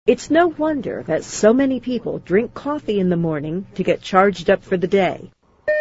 It's no wonder that so many people drink coffee in the morning to get charged up for the day.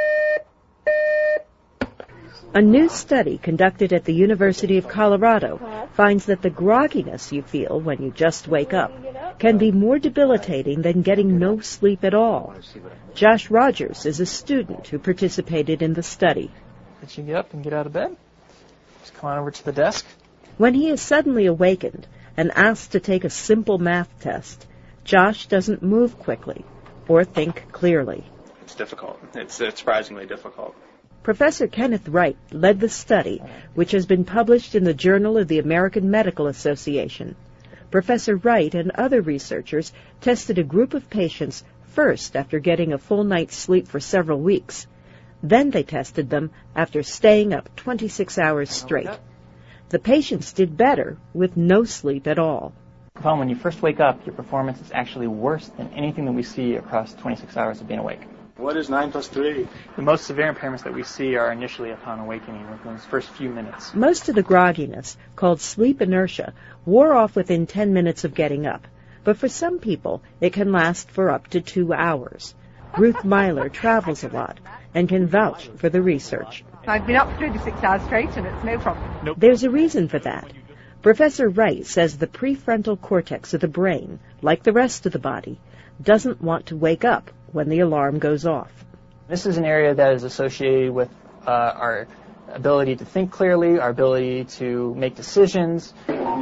A new study conducted at the University of Colorado finds that the grogginess you feel when you just wake up can be more debilitating than getting no sleep at all. Josh Rogers is a student who participated in the study. Let you get up and get out of bed. Just come on over to the desk. When he is suddenly awakened and asked to take a simple math test, Josh doesn't move quickly or think clearly. It's difficult. It's surprisingly difficult. Professor Kenneth Wright led the study, which has been published in the Journal of the American Medical Association. Professor Wright and other researchers tested a group of patients first after getting a full night's sleep for several weeks. Then they tested them after staying up 26 hours straight. The patients did better with no sleep at all. Well, when you first wake up, your performance is actually worse than anything that we see across 26 hours of being awake. What is 9 plus 3? The most severe impairments that we see are initially upon awakening, within those first few minutes. Most of the grogginess, called sleep inertia, wore off within 10 minutes of getting up. But for some people, it can last for up to 2 hours. Ruth Myler travels a lot and can vouch for the research. I've been up 36 hours straight and it's no problem. There's a reason for that. Professor Wright says the prefrontal cortex of the brain, like the rest of the body, doesn't want to wake up when the alarm goes off. This is an area that is associated with our ability to think clearly, our ability to make decisions.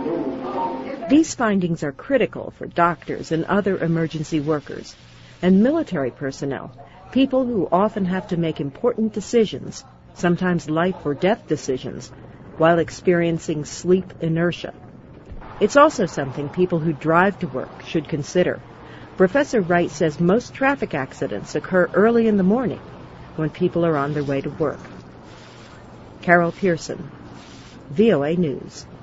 These findings are critical for doctors and other emergency workers, and military personnel, people who often have to make important decisions, sometimes life or death decisions, while experiencing sleep inertia. It's also something people who drive to work should consider. Professor Wright says most traffic accidents occur early in the morning when people are on their way to work. Carol Pearson, VOA News.